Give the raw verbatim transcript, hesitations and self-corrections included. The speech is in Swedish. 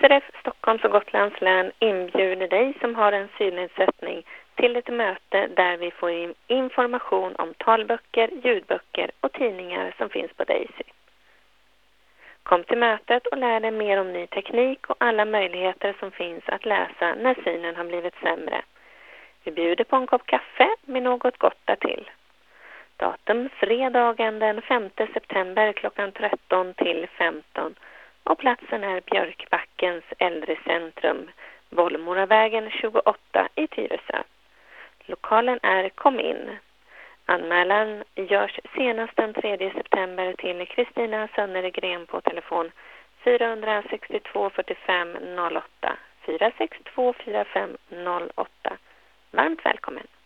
S R F Stockholms och Gotlands län inbjuder dig som har en synnedsättning till ett möte där vi får in information om talböcker, ljudböcker och tidningar som finns på Daisy. Kom till mötet och lär dig mer om ny teknik och alla möjligheter som finns att läsa när synen har blivit sämre. Vi bjuder på en kopp kaffe med något gott därtill. Datum fredagen den femte september klockan tretton till femton och platsen är Björkbackens äldrecentrum, Bollmoravägen tjugoåtta i Tyresö. Lokalen är Kom in. Anmälan görs senast den tredje september till Kristina Sönnergren på telefon fyra sex två fyrtiofem noll åtta fyra sex två fyra fem noll åtta. Varmt välkommen!